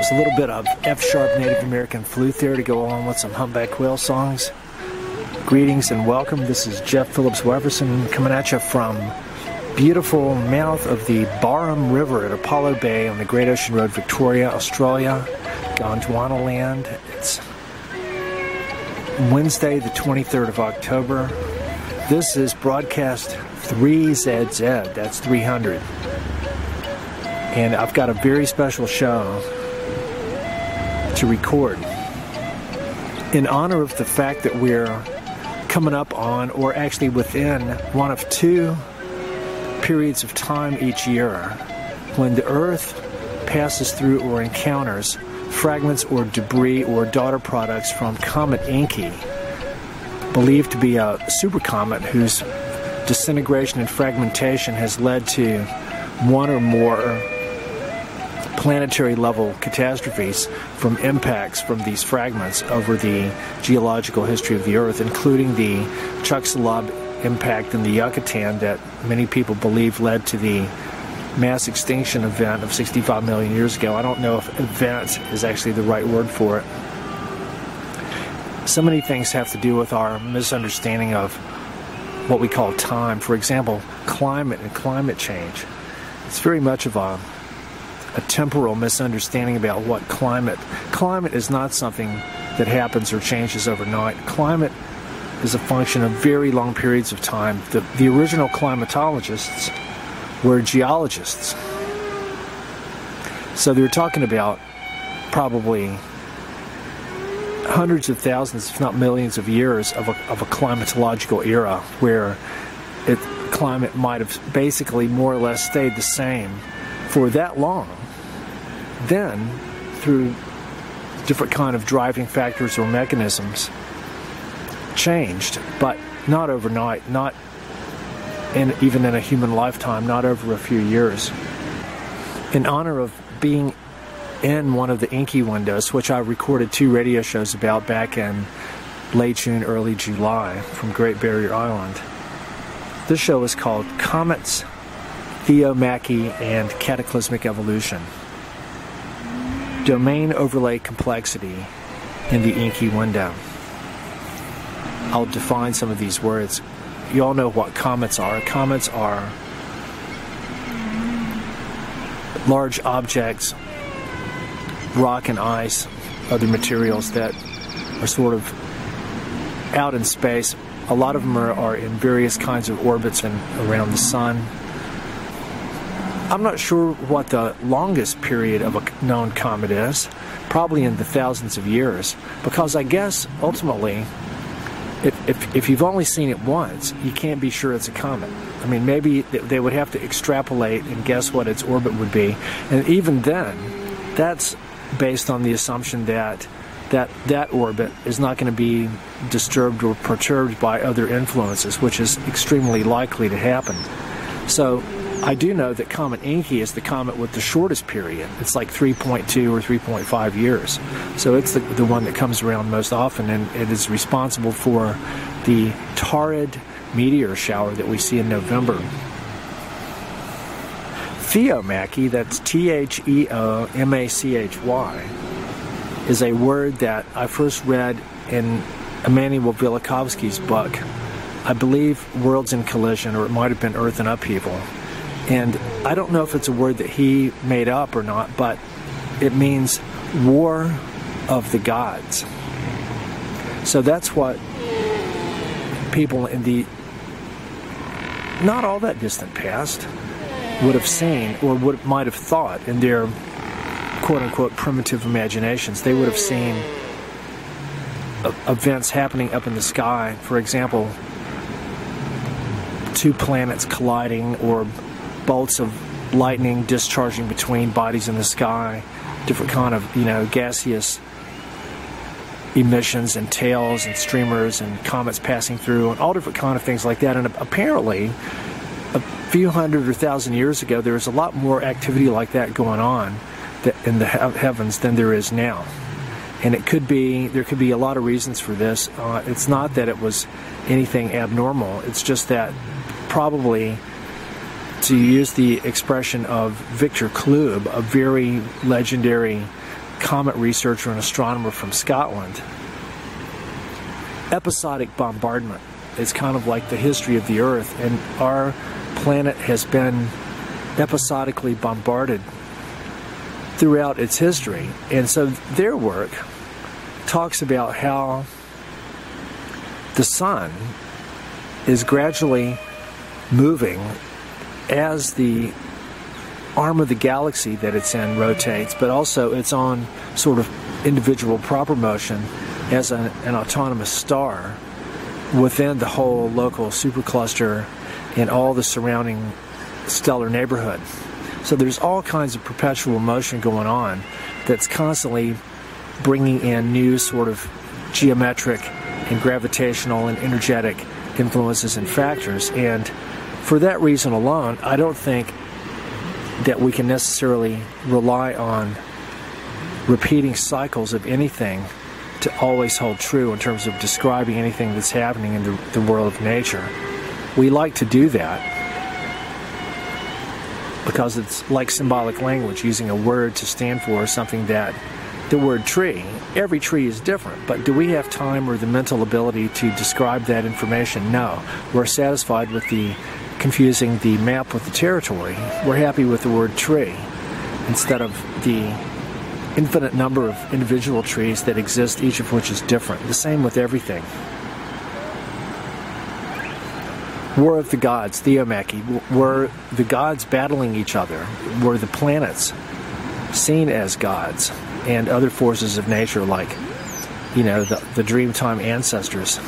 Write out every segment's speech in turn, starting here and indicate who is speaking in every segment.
Speaker 1: was a little bit of F-sharp Native American flute there to go along with some humpback quail songs. Greetings and welcome. This is Jeff Phillips Weverson coming at you from beautiful mouth of the Barham River at Apollo Bay on the Great Ocean Road, Victoria, Australia, Gondwana land. It's Wednesday, the 23rd of October. This is broadcast 3ZZ, that's 300. And I've got a very special show to record in honor of the fact that we're coming up on, or actually within, one of two periods of time each year when the Earth passes through or encounters fragments or debris or daughter products from Comet Encke, believed to be a supercomet whose disintegration and fragmentation has led to one or more planetary level catastrophes from impacts from these fragments over the geological history of the Earth, including the Chicxulub impact in the Yucatan that many people believe led to the mass extinction event of 65 million years ago. I don't know if event is actually the right word for it. So many things have to do with our misunderstanding of what we call time. For example, climate and climate change. It's very much of a temporal misunderstanding about what climate is not something that happens or changes overnight. Climate is a function of very long periods of time. The original climatologists were geologists. So they're talking about probably hundreds of thousands, if not millions of years of a climatological era where climate might have basically more or less stayed the same for that long. Then, through different kind of driving factors or mechanisms, changed, but not overnight, not even in a human lifetime, not over a few years. In honor of being in one of the Encke windows, which I recorded 2 radio shows about back in late June, early July from Great Barrier Island. This show is called Comets, Theomachy, and Cataclysmic Evolution. Domain overlay complexity in the Encke window. I'll define some of these words. You all know what comets are. Comets are large objects, rock and ice, other materials that are sort of out in space. A lot of them are in various kinds of orbits and around the sun. I'm not sure what the longest period of a known comet is, probably in the thousands of years, because I guess ultimately, if you've only seen it once, you can't be sure it's a comet. I mean, maybe they would have to extrapolate and guess what its orbit would be, and even then, that's based on the assumption that orbit is not going to be disturbed or perturbed by other influences, which is extremely likely to happen. So I do know that Comet Encke is the comet with the shortest period. It's like 3.2 or 3.5 years. So it's the one that comes around most often, and it is responsible for the Taurid meteor shower that we see in November. Theomachy, that's Theomachy, is a word that I first read in Emanuel Velikovsky's book, I believe Worlds in Collision, or it might have been Earth in Upheaval. And I don't know if it's a word that he made up or not, but it means war of the gods. So that's what people in the not all that distant past would have seen, or might have thought in their quote-unquote primitive imaginations. They would have seen events happening up in the sky. For example, 2 planets colliding, or bolts of lightning discharging between bodies in the sky, different kind of, gaseous emissions and tails and streamers and comets passing through, and all different kind of things like that. And apparently, a few hundred or thousand years ago, there was a lot more activity like that going on in the heavens than there is now. And there could be a lot of reasons for this. It's not that it was anything abnormal. It's just that probably, to use the expression of Victor Klub, a very legendary comet researcher and astronomer from Scotland. Episodic bombardment is kind of like the history of the Earth, and our planet has been episodically bombarded throughout its history. And so their work talks about how the sun is gradually moving as the arm of the galaxy that it's in rotates, but also its own sort of individual proper motion as an autonomous star within the whole local supercluster and all the surrounding stellar neighborhood. So there's all kinds of perpetual motion going on that's constantly bringing in new sort of geometric and gravitational and energetic influences and factors. And for that reason alone, I don't think that we can necessarily rely on repeating cycles of anything to always hold true in terms of describing anything that's happening in the world of nature. We like to do that because it's like symbolic language, using a word to stand for something that, the word tree, every tree is different, but do we have time or the mental ability to describe that information? No. We're satisfied with confusing the map with the territory. We're happy with the word tree instead of the infinite number of individual trees that exist, each of which is different. The same with everything. War of the gods, Theomachy. Were the gods battling each other? Were the planets seen as gods and other forces of nature like, the Dreamtime ancestors?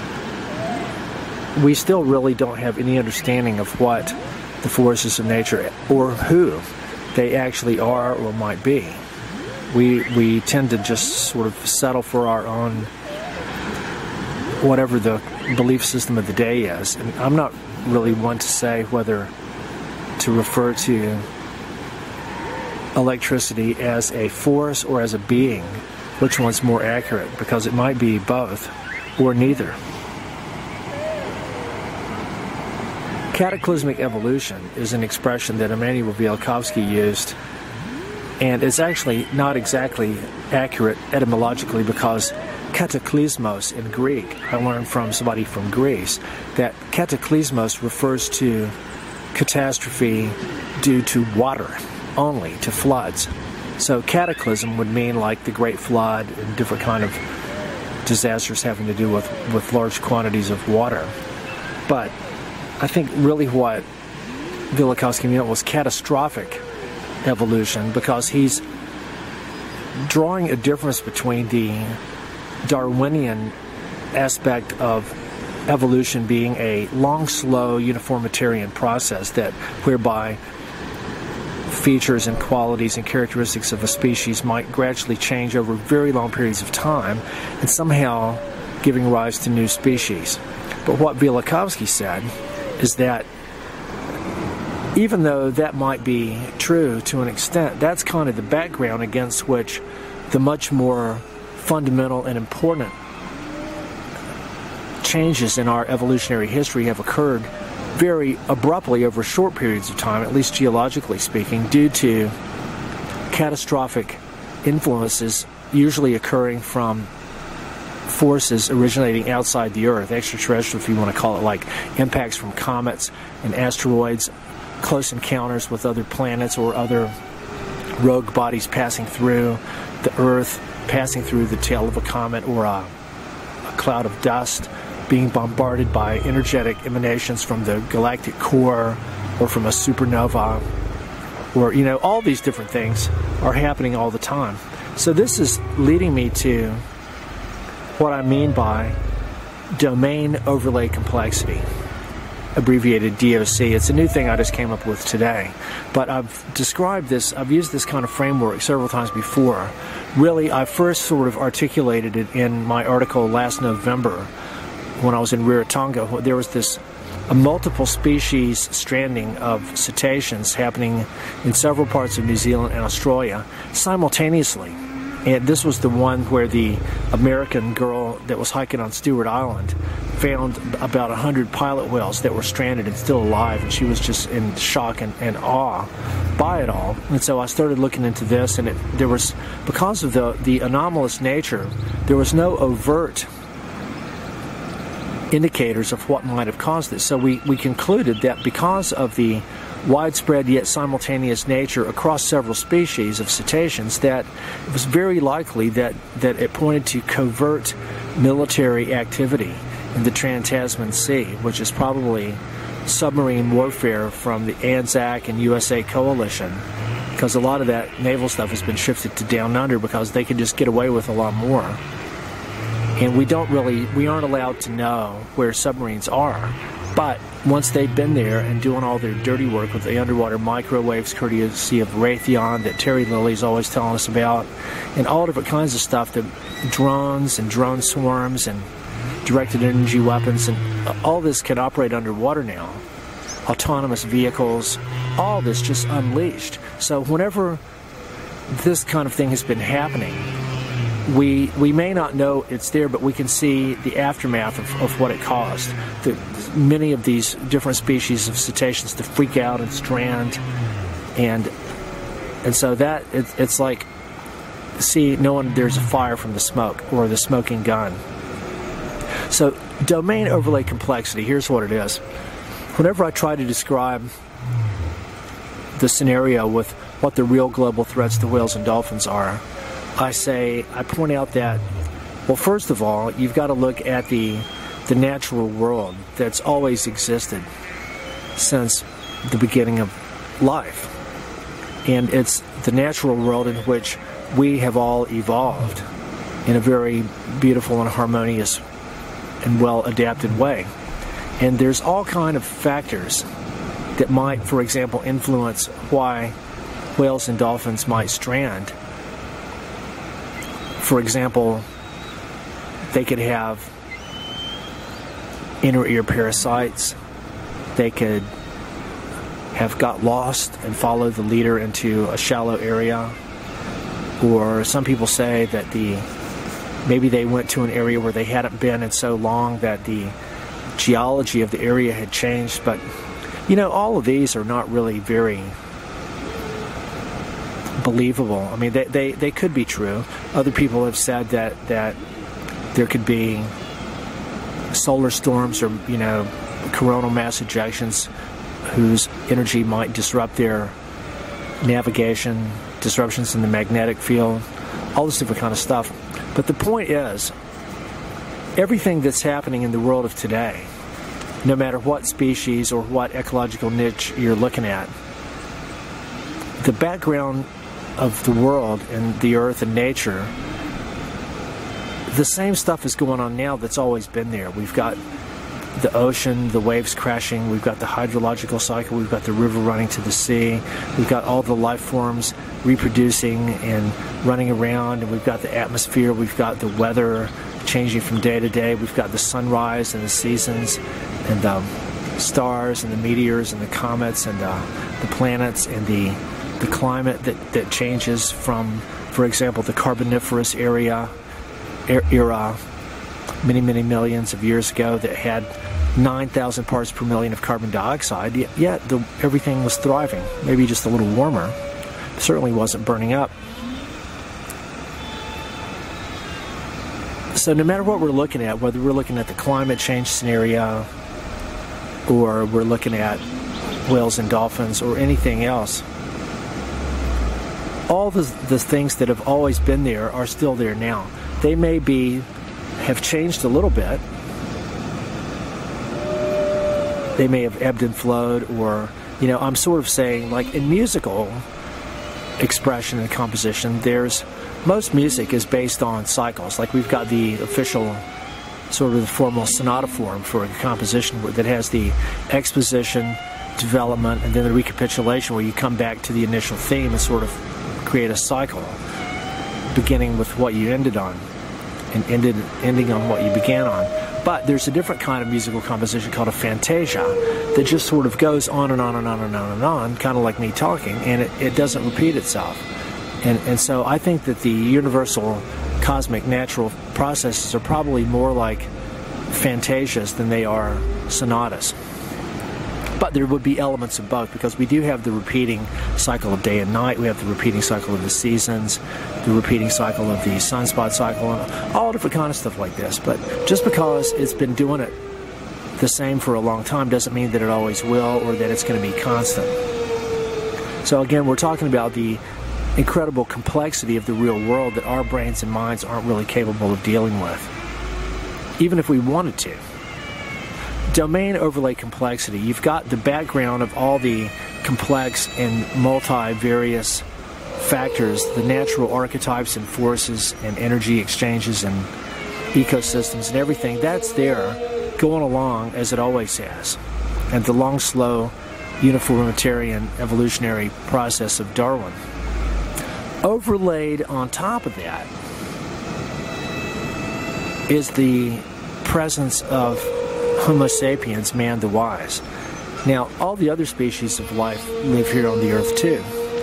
Speaker 1: We still really don't have any understanding of what the forces of nature or who they actually are or might be. We tend to just sort of settle for our own, whatever the belief system of the day is. And I'm not really one to say whether to refer to electricity as a force or as a being, which one's more accurate, because it might be both or neither. Cataclysmic evolution is an expression that Immanuel Velikovsky used, and it's actually not exactly accurate etymologically, because kataklysmos in Greek, I learned from somebody from Greece, that kataklysmos refers to catastrophe due to water only, to floods. So cataclysm would mean like the Great Flood and different kind of disasters having to do with large quantities of water. But I think really what Velikovsky meant was catastrophic evolution, because he's drawing a difference between the Darwinian aspect of evolution being a long, slow, uniformitarian process whereby features and qualities and characteristics of a species might gradually change over very long periods of time and somehow giving rise to new species. But what Velikovsky said is that even though that might be true to an extent, that's kind of the background against which the much more fundamental and important changes in our evolutionary history have occurred very abruptly over short periods of time, at least geologically speaking, due to catastrophic influences usually occurring from forces originating outside the Earth, extraterrestrial if you want to call it, like impacts from comets and asteroids, close encounters with other planets or other rogue bodies passing through the Earth, passing through the tail of a comet or a cloud of dust, being bombarded by energetic emanations from the galactic core or from a supernova, or all these different things are happening all the time. So this is leading me to what I mean by domain overlay complexity, abbreviated DOC. It's a new thing I just came up with today, but I've used this kind of framework several times before. Really, I first sort of articulated it in my article last November when I was in Rarotonga. There was a multiple species stranding of cetaceans happening in several parts of New Zealand and Australia simultaneously. And this was the one where the American girl that was hiking on Stewart Island found about 100 pilot whales that were stranded and still alive, and she was just in shock and awe by it all. And so I started looking into this, and there was, because of the anomalous nature, there was no overt indicators of what might have caused this. So we concluded that because of the widespread yet simultaneous nature across several species of cetaceans, that it was very likely that it pointed to covert military activity in the Trans-Tasman Sea, which is probably submarine warfare from the ANZAC and USA coalition, because a lot of that naval stuff has been shifted to down under because they can just get away with a lot more. And we aren't allowed to know where submarines are. But once they've been there and doing all their dirty work with the underwater microwaves, courtesy of Raytheon that Terry Lilly's always telling us about, and all different kinds of stuff, the drones and drone swarms and directed energy weapons, and all this can operate underwater now. Autonomous vehicles, all this just unleashed. So whenever this kind of thing has been happening, we may not know it's there, but we can see the aftermath of what it caused. Many of these different species of cetaceans to freak out and strand, and so that it's like knowing there's a fire from the smoke or the smoking gun. So domain overlay complexity, here's what it is. Whenever I try to describe the scenario with what the real global threats to whales and dolphins are, I point out that, well, first of all, you've got to look at the natural world that's always existed since the beginning of life. And it's the natural world in which we have all evolved in a very beautiful and harmonious and well-adapted way. And there's all kind of factors that might, for example, influence why whales and dolphins might strand. For example, they could have inner ear parasites. They could have got lost and followed the leader into a shallow area. Or some people say that maybe they went to an area where they hadn't been in so long that the geology of the area had changed. But, all of these are not really very believable. I mean, they could be true. Other people have said that there could be solar storms or, coronal mass ejections whose energy might disrupt their navigation, disruptions in the magnetic field, all this different kind of stuff. But the point is, everything that's happening in the world of today, no matter what species or what ecological niche you're looking at, the background of the world and the earth and nature, the same stuff is going on now that's always been there. We've got the ocean, the waves crashing, we've got the hydrological cycle, we've got the river running to the sea, we've got all the life forms reproducing and running around, and we've got the atmosphere, we've got the weather changing from day to day, we've got the sunrise and the seasons, and the stars and the meteors and the comets and the planets and the climate that changes from, for example, the Carboniferous era many millions of years ago that had 9,000 parts per million of carbon dioxide, yet everything was thriving, maybe just a little warmer. It certainly wasn't burning up. So no matter what we're looking at, whether we're looking at the climate change scenario or we're looking at whales and dolphins or anything else, all the things that have always been there are still there now. They may have changed a little bit. They may have ebbed and flowed, or, I'm sort of saying, like in musical expression and composition, most music is based on cycles. Like we've got the official, sort of the formal sonata form for a composition that has the exposition, development, and then the recapitulation where you come back to the initial theme and sort of create a cycle, beginning with what you ended on and ending on what you began on. But there's a different kind of musical composition called a fantasia that just sort of goes on and on and on and on and on, kind of like me talking, and it doesn't repeat itself. And so I think that the universal cosmic natural processes are probably more like fantasias than they are sonatas. But there would be elements of both, because we do have the repeating cycle of day and night, we have the repeating cycle of the seasons, the repeating cycle of the sunspot cycle, and all different kind of stuff like this. But just because it's been doing it the same for a long time doesn't mean that it always will, or that it's going to be constant. So again, we're talking about the incredible complexity of the real world that our brains and minds aren't really capable of dealing with, even if we wanted to. Domain overlay complexity. You've got the background of all the complex and multi-various factors, the natural archetypes and forces and energy exchanges and ecosystems and everything. That's there, going along as it always has. And the long, slow, uniformitarian evolutionary process of Darwin. Overlaid on top of that is the presence of Homo sapiens, man the wise. Now, all the other species of life live here on the earth too.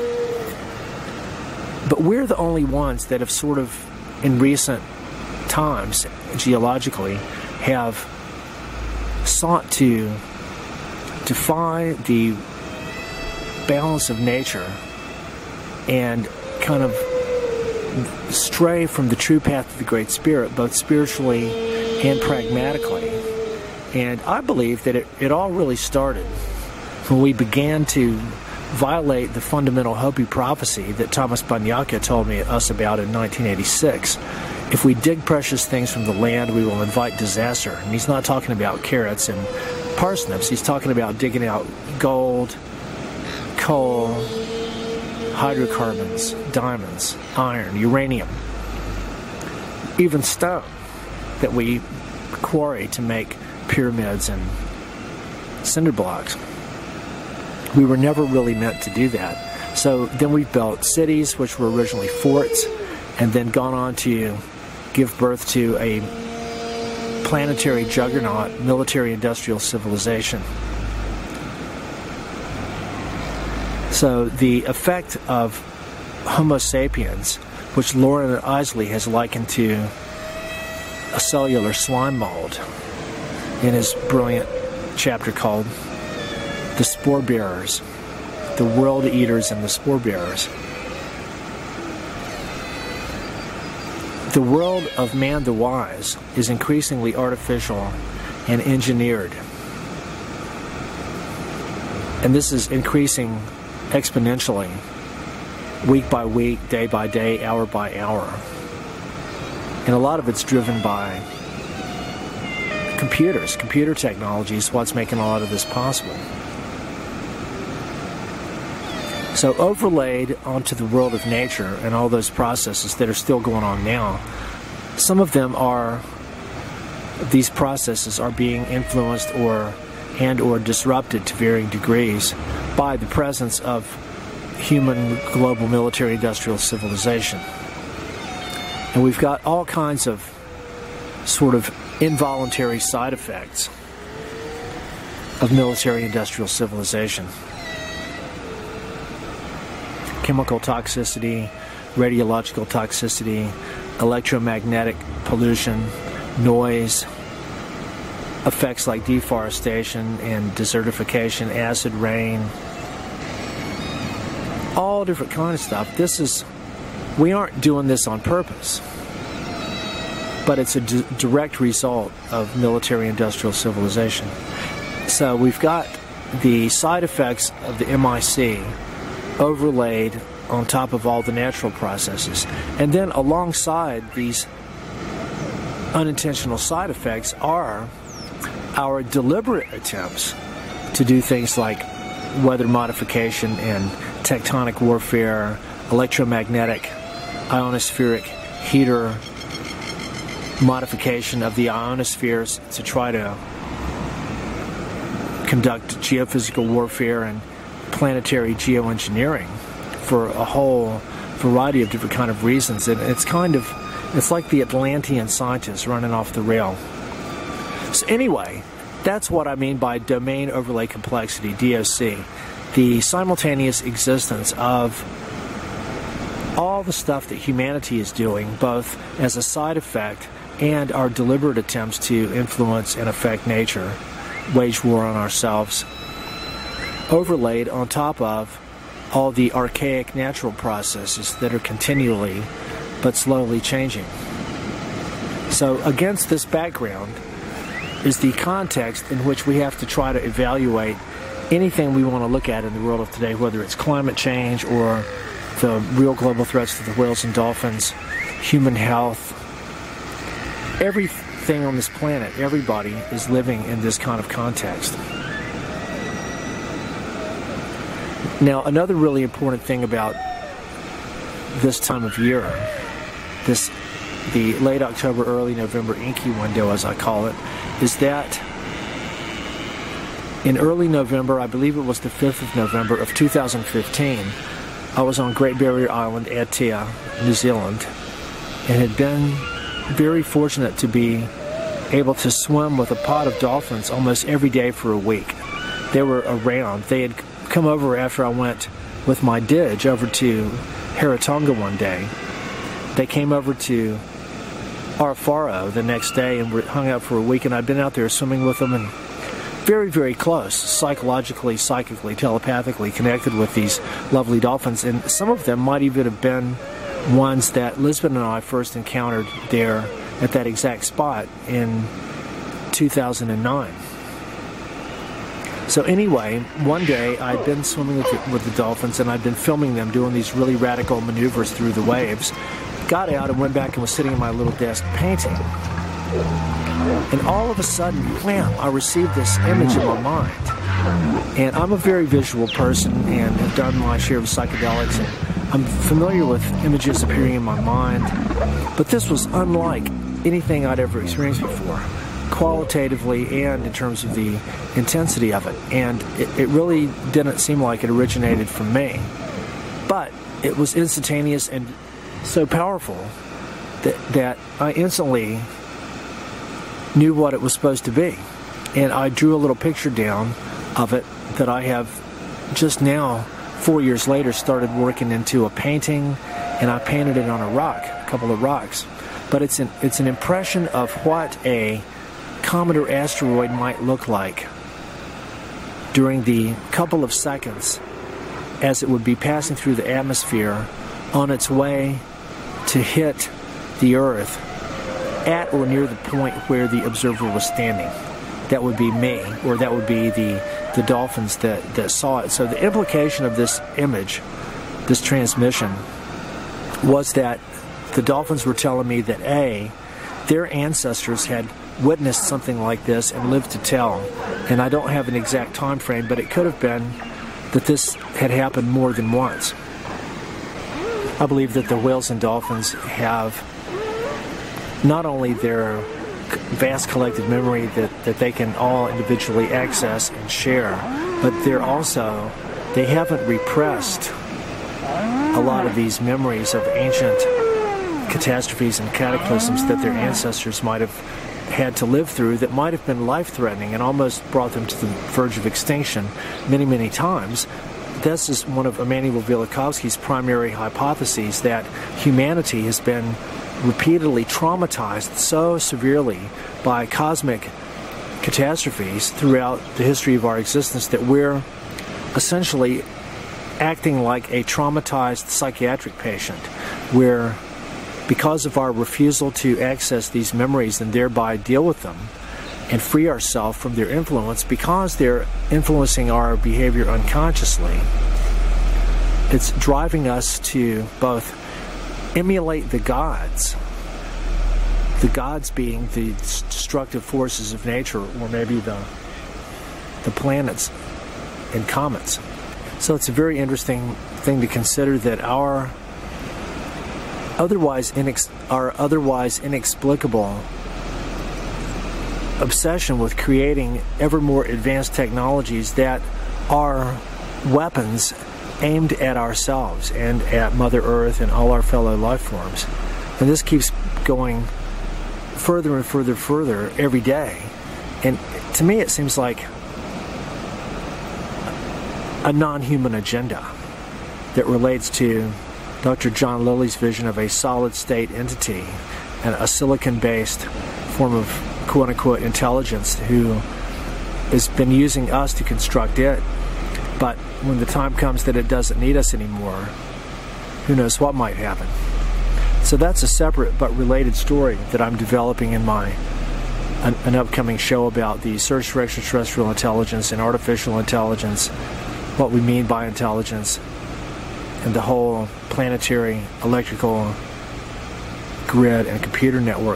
Speaker 1: But we're the only ones that have sort of, in recent times, geologically, have sought to defy the balance of nature and kind of stray from the true path of the Great Spirit, both spiritually and pragmatically. And I believe that it all really started when we began to violate the fundamental Hopi prophecy that Thomas Banyaka told us about in 1986. If we dig precious things from the land, we will invite disaster. And he's not talking about carrots and parsnips. He's talking about digging out gold, coal, hydrocarbons, diamonds, iron, uranium, even stone that we quarry to make pyramids and cinder blocks. We were never really meant to do that. So then we built cities, which were originally forts, and then gone on to give birth to a planetary juggernaut, military-industrial civilization. So the effect of Homo sapiens, which Lauren Isley has likened to a cellular slime mold in his brilliant chapter called The Spore Bearers, the World Eaters and the Spore Bearers. The world of man the wise is increasingly artificial and engineered. And this is increasing exponentially, week by week, day by day, hour by hour. And a lot of it's driven by computers. Computer technology is what's making a lot of this possible. So overlaid onto the world of nature and all those processes that are still going on now, some of them are, these processes are being influenced or disrupted to varying degrees by the presence of human global military industrial civilization. And we've got all kinds of sort of involuntary side effects of military industrial civilization. Chemical toxicity, radiological toxicity, electromagnetic pollution, noise, effects like deforestation and desertification, acid rain, all different kind of stuff. We aren't doing this on purpose, but it's a direct result of military-industrial civilization. So we've got the side effects of the MIC overlaid on top of all the natural processes. And then alongside these unintentional side effects are our deliberate attempts to do things like weather modification and tectonic warfare, electromagnetic, ionospheric heater modification of the ionospheres to try to conduct geophysical warfare and planetary geoengineering for a whole variety of different kind of reasons. And it's like the Atlantean scientists running off the rail. So anyway, that's what I mean by domain overlay complexity, DOC. The simultaneous existence of all the stuff that humanity is doing, both as a side effect and our deliberate attempts to influence and affect nature, wage war on ourselves, overlaid on top of all the archaic natural processes that are continually but slowly changing. So against this background is the context in which we have to try to evaluate anything we want to look at in the world of today, whether it's climate change or the real global threats to the whales and dolphins, human health. Everything on this planet, everybody is living in this kind of context. Now, another really important thing about this time of year, the late October, early November inky window, as I call it, is that in early November, I believe it was the 5th of November of 2015, I was on Great Barrier Island, Aotea, New Zealand, and had been very fortunate to be able to swim with a pod of dolphins almost every day for a week. They were around. They had come over after I went with my Didge over to Haratonga one day. They came over to Arafaro the next day and hung out for a week, and I'd been out there swimming with them and very, very close, psychologically, psychically, telepathically connected with these lovely dolphins. And some of them might even have been ones that Lisbon and I first encountered there at that exact spot in 2009. So anyway, one day I'd been swimming with the dolphins, and I'd been filming them doing these really radical maneuvers through the waves. Got out and went back and was sitting at my little desk painting. And all of a sudden, wham, I received this image in my mind. And I'm a very visual person and have done my share of psychedelics, and I'm familiar with images appearing in my mind. But this was unlike anything I'd ever experienced before, qualitatively and in terms of the intensity of it. And it really didn't seem like it originated from me. But it was instantaneous and so powerful that I instantly knew what it was supposed to be. And I drew a little picture down of it that I have just now, 4 years later, started working into a painting, and I painted it on a rock, a couple of rocks. But it's an impression of what a comet or asteroid might look like during the couple of seconds as it would be passing through the atmosphere on its way to hit the Earth at or near the point where the observer was standing. That would be me, or that would be the dolphins that saw it. So the implication of this image, this transmission, was that the dolphins were telling me that their ancestors had witnessed something like this and lived to tell. And I don't have an exact time frame, but it could have been that this had happened more than once. I believe that the whales and dolphins have not only their vast collective memory that they can all individually access and share, but they haven't repressed a lot of these memories of ancient catastrophes and cataclysms that their ancestors might have had to live through, that might have been life-threatening and almost brought them to the verge of extinction many, many times. This is one of Immanuel Velikovsky's primary hypotheses, that humanity has been repeatedly traumatized so severely by cosmic catastrophes throughout the history of our existence that we're essentially acting like a traumatized psychiatric patient, where because of our refusal to access these memories and thereby deal with them and free ourselves from their influence, because they're influencing our behavior unconsciously, it's driving us to both emulate the gods being the destructive forces of nature, or maybe the planets and comets. So it's a very interesting thing to consider that our otherwise inexplicable obsession with creating ever more advanced technologies that are weapons aimed at ourselves and at Mother Earth and all our fellow life forms. And this keeps going further and further every day. And to me it seems like a non-human agenda that relates to Dr. John Lilly's vision of a solid-state entity and a silicon-based form of quote-unquote intelligence who has been using us to construct it. But when the time comes that it doesn't need us anymore, who knows what might happen. So that's a separate but related story that I'm developing in an upcoming show about the search for extraterrestrial intelligence and artificial intelligence, what we mean by intelligence, and the whole planetary electrical grid and computer network.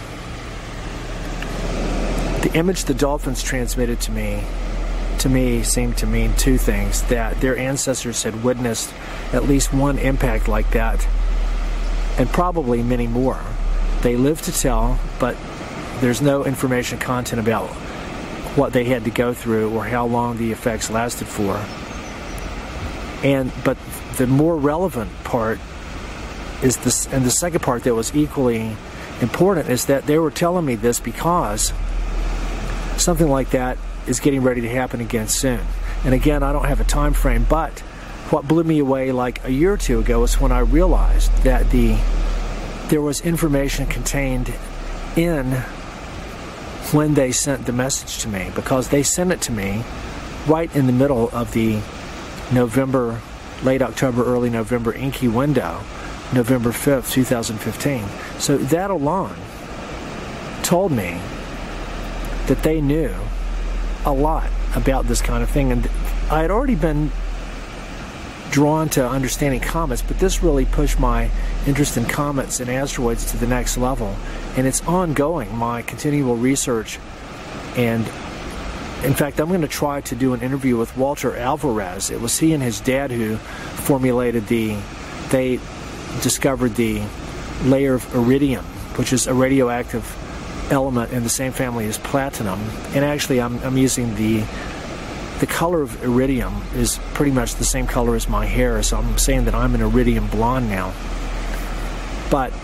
Speaker 1: The image the dolphins transmitted to me seemed to mean two things: that their ancestors had witnessed at least one impact like that, and probably many more. They lived to tell, but there's no information content about what they had to go through or how long the effects lasted for. But the more relevant part is this, and the second part that was equally important, is that they were telling me this because something like that is getting ready to happen again soon. And again, I don't have a time frame, but what blew me away like a year or two ago is when I realized that there was information contained in when they sent the message to me, because they sent it to me right in the middle of the November, late October, early November inky window, November 5th, 2015. So that alone told me that they knew a lot about this kind of thing. And I had already been drawn to understanding comets, but this really pushed my interest in comets and asteroids to the next level. And it's ongoing, my continual research. And in fact, I'm going to try to do an interview with Walter Alvarez. It was he and his dad who they discovered the layer of iridium, which is a radioactive element in the same family as platinum. And actually I'm using the color of iridium is pretty much the same color as my hair, so I'm saying that I'm an iridium blonde now. But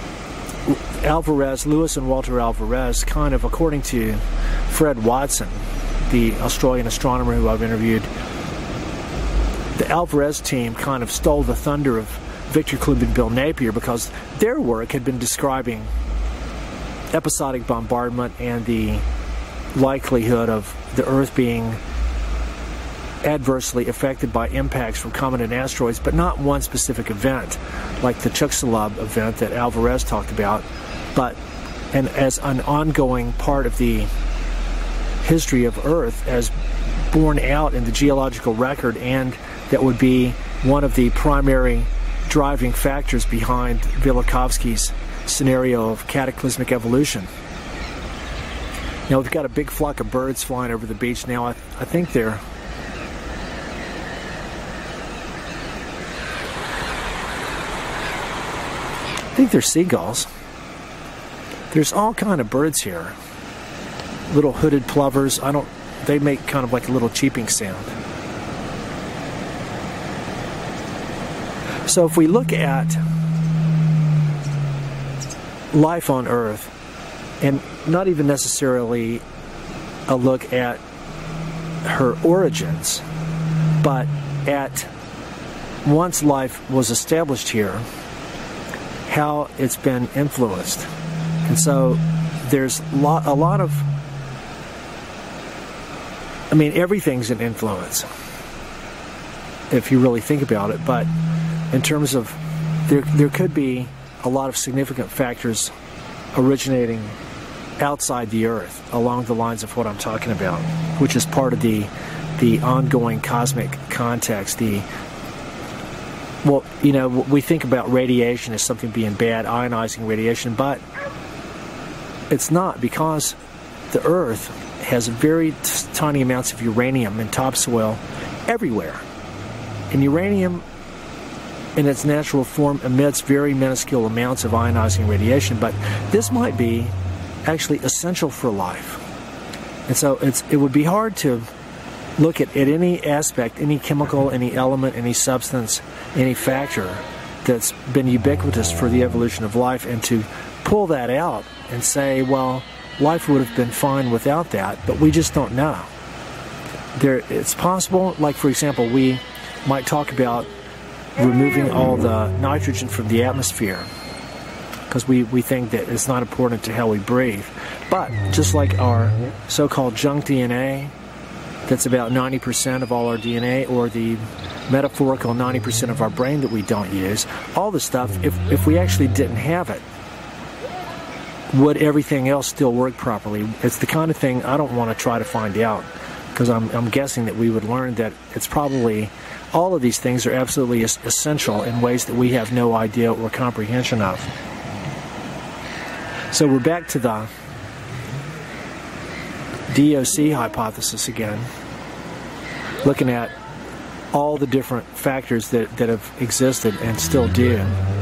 Speaker 1: Lewis and Walter Alvarez, kind of according to Fred Watson, the Australian astronomer who I've interviewed, the Alvarez team kind of stole the thunder of Victor Clube and Bill Napier, because their work had been describing episodic bombardment and the likelihood of the Earth being adversely affected by impacts from comet and asteroids, but not one specific event like the Chicxulub event that Alvarez talked about, and as an ongoing part of the history of Earth as borne out in the geological record, and that would be one of the primary driving factors behind Velikovsky's scenario of cataclysmic evolution. Now we've got a big flock of birds flying over the beach now. I think they're seagulls. There's all kind of birds here. Little hooded plovers. They make kind of like a little cheeping sound. So if we look at life on Earth, and not even necessarily a look at her origins, but at once life was established here, how it's been influenced. And so there's a lot of, everything's an influence if you really think about it, but in terms of there could be a lot of significant factors originating outside the Earth along the lines of what I'm talking about, which is part of the ongoing cosmic context. We think about radiation as something being bad, ionizing radiation, but it's not, because the Earth has very tiny amounts of uranium in topsoil everywhere. And uranium in its natural form emits very minuscule amounts of ionizing radiation, but this might be actually essential for life. And so it would be hard to look at any aspect, any chemical, any element, any substance, any factor that's been ubiquitous for the evolution of life, and to pull that out and say, well, life would have been fine without that, but we just don't know. It's possible, like for example, we might talk about removing all the nitrogen from the atmosphere, because we think that it's not important to how we breathe. But just like our so-called junk DNA, that's about 90% of all our DNA, or the metaphorical 90% of our brain that we don't use, all the stuff, if we actually didn't have it, would everything else still work properly? It's the kind of thing I don't want to try to find out, because I'm guessing that we would learn that it's probably, all of these things are absolutely essential in ways that we have no idea or comprehension of. So we're back to the DOC hypothesis again, looking at all the different factors that have existed and still do.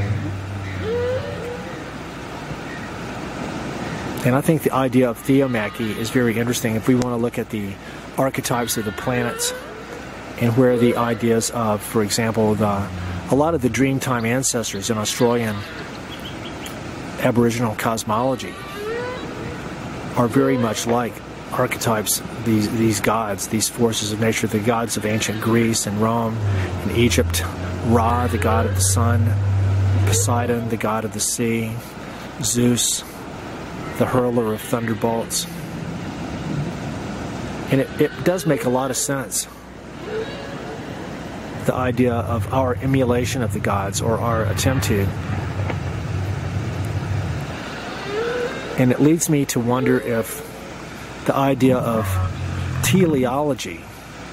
Speaker 1: And I think the idea of theomachy is very interesting if we want to look at the archetypes of the planets and where the ideas of, for example, a lot of the Dreamtime ancestors in Australian Aboriginal cosmology are very much like archetypes, these gods, these forces of nature, the gods of ancient Greece and Rome and Egypt. Ra, the god of the sun; Poseidon, the god of the sea; Zeus, the hurler of thunderbolts. And it does make a lot of sense, the idea of our emulation of the gods, or our attempt to. And it leads me to wonder if the idea of teleology,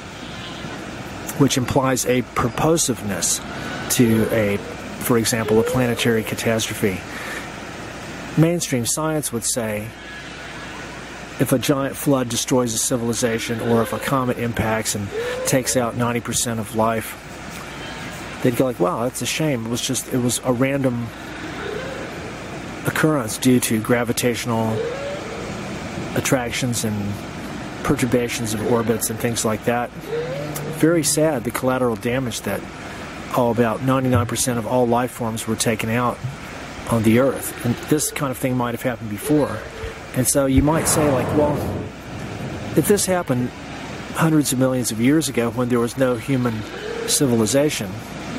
Speaker 1: which implies a purposiveness to for example, a planetary catastrophe. Mainstream science would say if a giant flood destroys a civilization, or if a comet impacts and takes out 90% of life, they'd go like, wow, that's a shame. It was a random occurrence due to gravitational attractions and perturbations of orbits and things like that. Very sad, the collateral damage that about 99% of all life forms were taken out on the Earth. And this kind of thing might have happened before. And so you might say, like, well, if this happened hundreds of millions of years ago when there was no human civilization,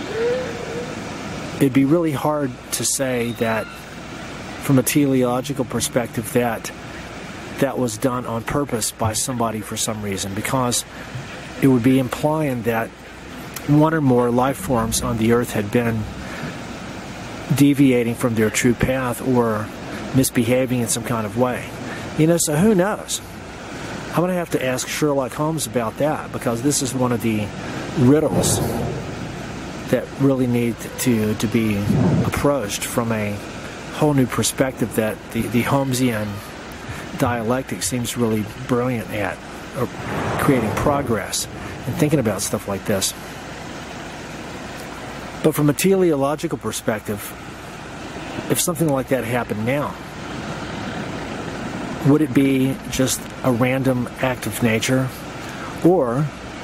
Speaker 1: it'd be really hard to say that from a teleological perspective that was done on purpose by somebody for some reason, because it would be implying that one or more life forms on the Earth had been deviating from their true path or misbehaving in some kind of way. So who knows? I'm going to have to ask Sherlock Holmes about that, because this is one of the riddles that really need to be approached from a whole new perspective that the Holmesian dialectic seems really brilliant at, or creating progress and thinking about stuff like this. But from a teleological perspective, if something like that happened now, would it be just a random act of nature, or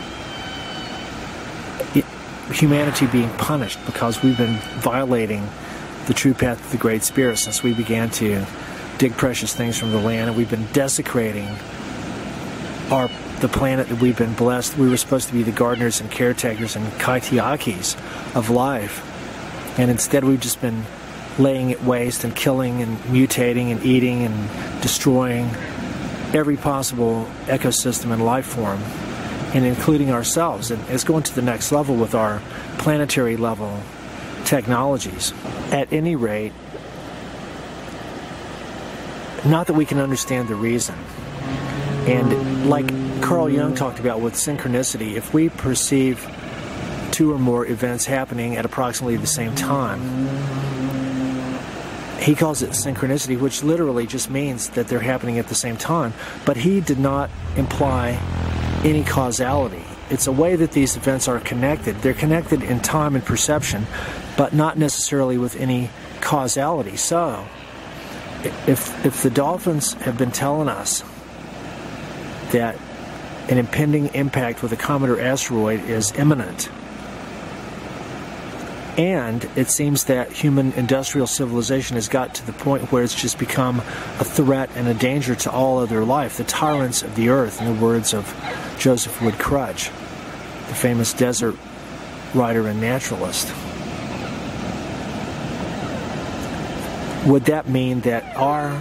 Speaker 1: humanity being punished because we've been violating the true path of the Great Spirit since we began to dig precious things from the land, and we've been desecrating the planet that we've been blessed? We were supposed to be the gardeners and caretakers and kaitiakis of life, and instead we've just been laying it waste and killing and mutating and eating and destroying every possible ecosystem and life form, and including ourselves. And it's going to the next level with our planetary level technologies. At any rate, not that we can understand the reason. And like Carl Jung talked about with synchronicity, if we perceive two or more events happening at approximately the same time, he calls it synchronicity, which literally just means that they're happening at the same time. But he did not imply any causality. It's a way that these events are connected. They're connected in time and perception, but not necessarily with any causality. So, if the dolphins have been telling us that an impending impact with a comet or asteroid is imminent, and it seems that human industrial civilization has got to the point where it's just become a threat and a danger to all other life, the tyrants of the earth, in the words of Joseph Wood Crutch, the famous desert writer and naturalist. Would that mean that our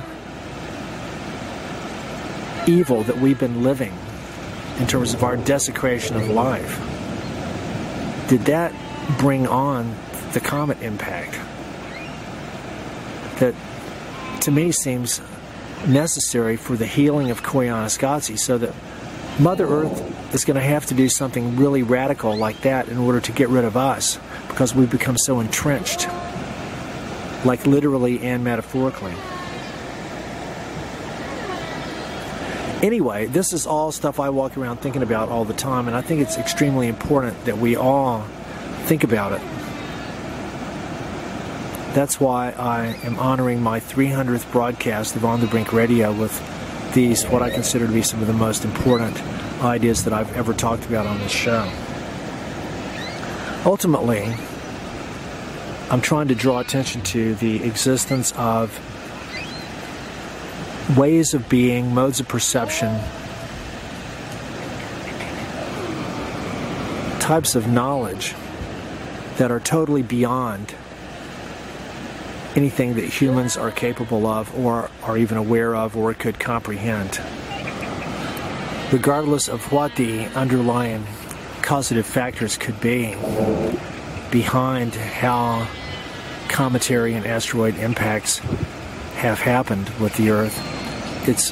Speaker 1: evil that we've been living in terms of our desecration of life, did that bring on the comet impact that to me seems necessary for the healing of Koyaanisqatsi, so that Mother Earth is going to have to do something really radical like that in order to get rid of us, because we've become so entrenched, like literally and metaphorically. Anyway, this is all stuff I walk around thinking about all the time, and I think it's extremely important that we all think about it. That's why I am honoring my 300th broadcast of On the Brink Radio with these, what I consider to be some of the most important ideas that I've ever talked about on this show. Ultimately, I'm trying to draw attention to the existence of ways of being, modes of perception, types of knowledge that are totally beyond anything that humans are capable of or are even aware of or could comprehend. Regardless of what the underlying causative factors could be behind how cometary and asteroid impacts have happened with the Earth, it's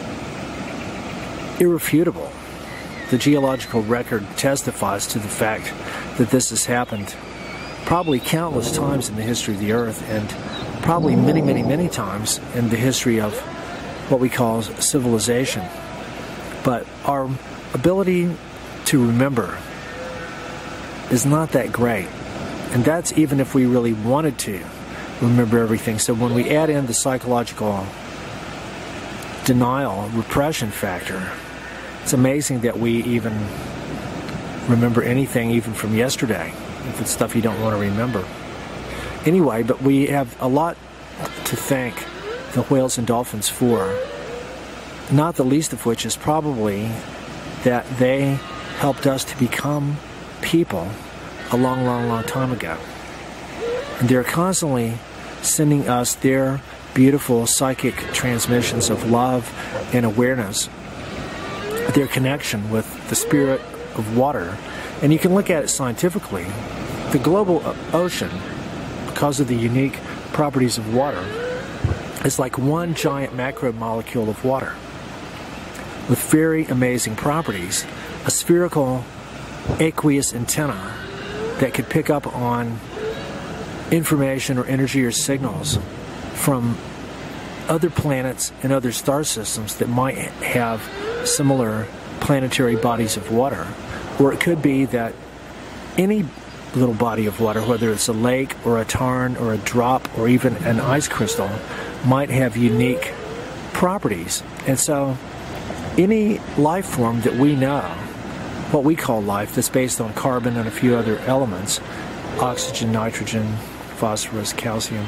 Speaker 1: irrefutable. The geological record testifies to the fact that this has happened probably countless times in the history of the Earth, and probably many, many, many times in the history of what we call civilization. But our ability to remember is not that great. And that's even if we really wanted to remember everything. So when we add in the psychological denial, repression factor, it's amazing that we even remember anything even from yesterday, if it's stuff you don't want to remember. Anyway, but we have a lot to thank the whales and dolphins for, not the least of which is probably that they helped us to become people a long, long, long time ago. And they're constantly sending us their beautiful psychic transmissions of love and awareness, their connection with the spirit of water. And you can look at it scientifically. The global ocean, because of the unique properties of water, is like one giant macromolecule of water with very amazing properties, a spherical aqueous antenna that could pick up on information or energy or signals from other planets and other star systems that might have similar planetary bodies of water. Or it could be that any little body of water, whether it's a lake or a tarn or a drop or even an ice crystal, might have unique properties. And so any life form that we know, what we call life, that's based on carbon and a few other elements, oxygen, nitrogen, phosphorus, calcium,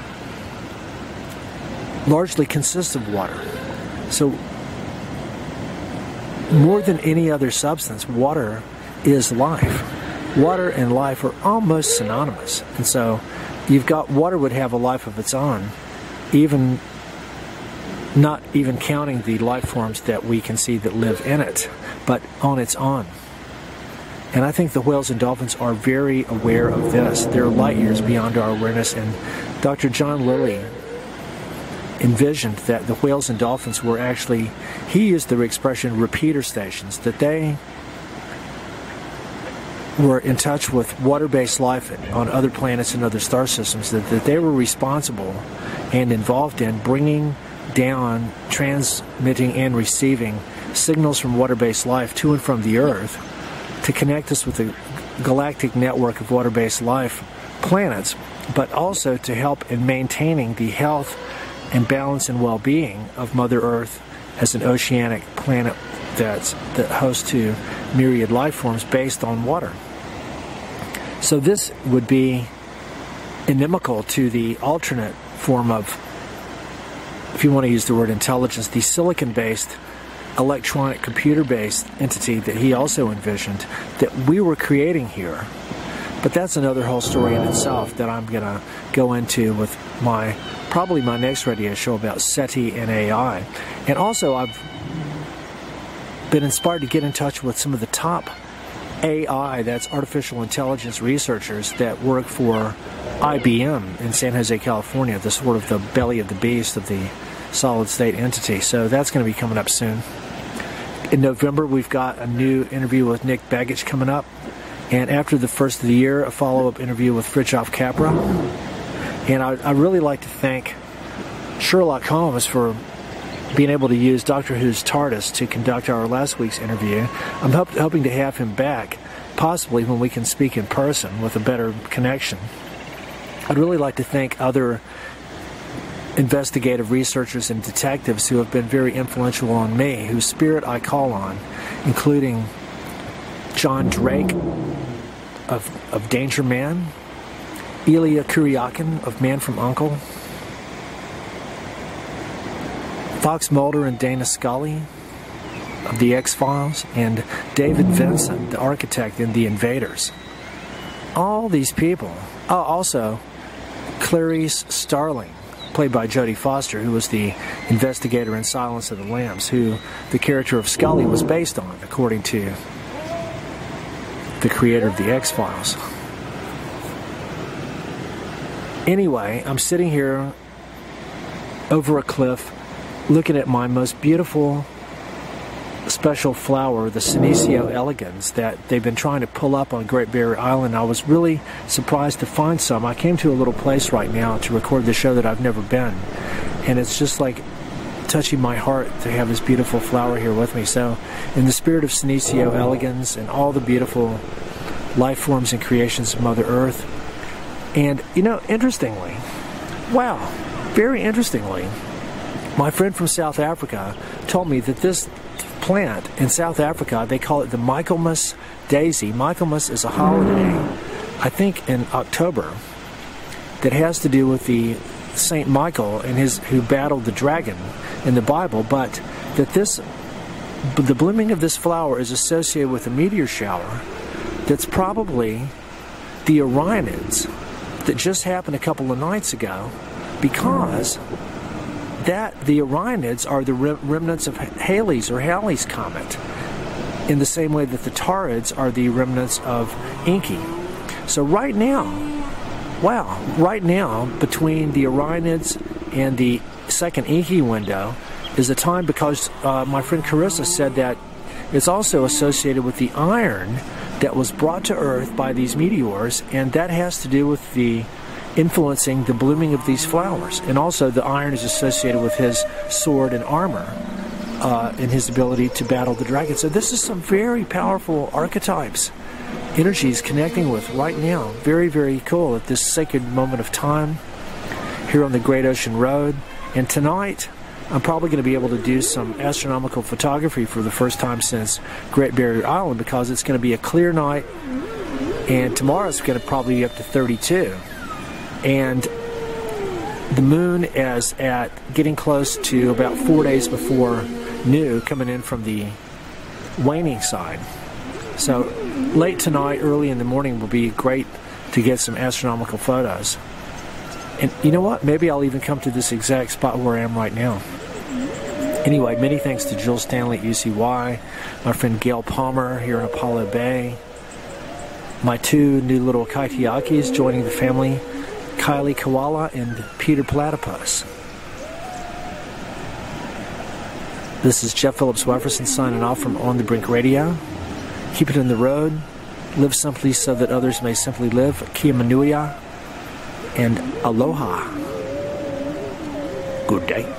Speaker 1: largely consists of water. So more than any other substance, water is life. Water and life are almost synonymous. And so you've got water would have a life of its own, even not even counting the life forms that we can see that live in it, but on its own. And I think the whales and dolphins are very aware of this. They're light years beyond our awareness. And Dr. John Lilly envisioned that the whales and dolphins were actually, he used the expression repeater stations, that they were in touch with water-based life on other planets and other star systems, that they were responsible and involved in bringing down, transmitting and receiving signals from water-based life to and from the Earth to connect us with the galactic network of water-based life planets, but also to help in maintaining the health and balance and well-being of Mother Earth as an oceanic planet that hosts to myriad life forms based on water. So this would be inimical to the alternate form of, if you want to use the word intelligence, the silicon-based, electronic, computer-based entity that he also envisioned that we were creating here. But that's another whole story in itself that I'm going to go into with probably my next radio show about SETI and AI. And also, I've been inspired to get in touch with some of the top AI, that's artificial intelligence researchers that work for IBM in San Jose, California, the sort of the belly of the beast of the solid state entity. So that's going to be coming up soon. In November, we've got a new interview with Nick Begich coming up. And after the first of the year, a follow-up interview with Fritjof Capra. And I really like to thank Sherlock Holmes for being able to use Doctor Who's TARDIS to conduct our last week's interview. I'm hoping to have him back, possibly when we can speak in person with a better connection. I'd really like to thank other investigative researchers and detectives who have been very influential on me, whose spirit I call on, including John Drake of Danger Man, Ilya Kuryakin of Man from U.N.C.L.E., Fox Mulder and Dana Scully of The X-Files, and David Vincent, the architect in The Invaders. All these people. Oh, also, Clarice Starling, played by Jodie Foster, who was the investigator in Silence of the Lambs, who the character of Scully was based on, according to the creator of The X-Files. Anyway, I'm sitting here over a cliff looking at my most beautiful special flower, the Senecio elegans, that they've been trying to pull up on Great Barrier Island. I was really surprised to find some. I came to a little place right now to record the show that I've never been, and it's just like touching my heart to have this beautiful flower here with me. So in the spirit of Senecio elegans and all the beautiful life forms and creations of Mother Earth, and interestingly, very interestingly, my friend from South Africa told me that this plant in South Africa, they call it the Michaelmas daisy. Michaelmas is a holiday, I think in October, that has to do with the Saint Michael and who battled the dragon in the Bible, but that the blooming of this flower is associated with a meteor shower that's probably the Orionids that just happened a couple of nights ago, because the Orionids are the remnants of Halley's comet, in the same way that the Taurids are the remnants of Enki. So right now, between the Orionids and the second Enki window is a time, because my friend Carissa said that it's also associated with the iron that was brought to Earth by these meteors, and that has to do with the influencing the blooming of these flowers. And also the iron is associated with his sword and armor and his ability to battle the dragon. So this is some very powerful archetypes, energies connecting with right now. Very, very cool at this sacred moment of time here on the Great Ocean Road. And tonight I'm probably going to be able to do some astronomical photography for the first time since Great Barrier Island, because it's going to be a clear night, and tomorrow it's going to probably be up to 32. And the moon is at getting close to about 4 days before new, coming in from the waning side. So late tonight, early in the morning will be great to get some astronomical photos. And you know what? Maybe I'll even come to this exact spot where I am right now. Anyway, many thanks to Jill Stanley at UCY, my friend Gail Palmer here in Apollo Bay, my two new little kaitiakis joining the family, Kylie Koala and Peter Platypus. This is Jeff Phillips Wefferson signing off from On the Brink Radio. Keep it in the road. Live simply so that others may simply live. Kia Manuia and aloha. Good day.